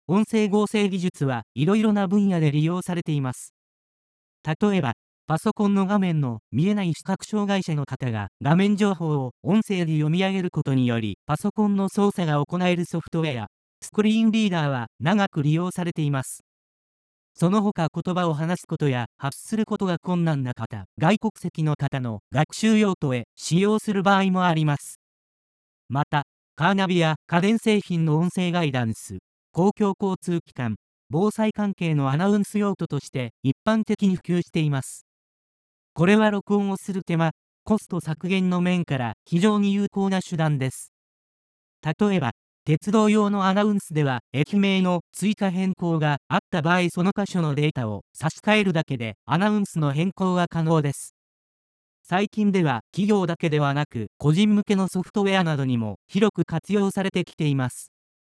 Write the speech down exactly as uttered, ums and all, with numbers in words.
音声合成技術はいろいろな分野で利用されています。例えば、パソコンの画面の見えない視覚障害者の方が画面情報を音声で読み上げることにより、パソコンの操作が行えるソフトウェア、スクリーンリーダーは長く利用されています。その他、言葉を話すことや発することが困難な方、外国籍の方の学習用途へ使用する場合もあります。また、カーナビや家電製品の音声ガイダンス、公共交通機関、防災関係のアナウンス用途として一般的に普及しています。これは録音をする手間、コスト削減の面から非常に有効な手段です。例えば、鉄道用のアナウンスでは、駅名の追加変更があった場合、その箇所のデータを差し替えるだけでアナウンスの変更が可能です。最近では企業だけではなく、個人向けのソフトウェアなどにも広く活用されてきています。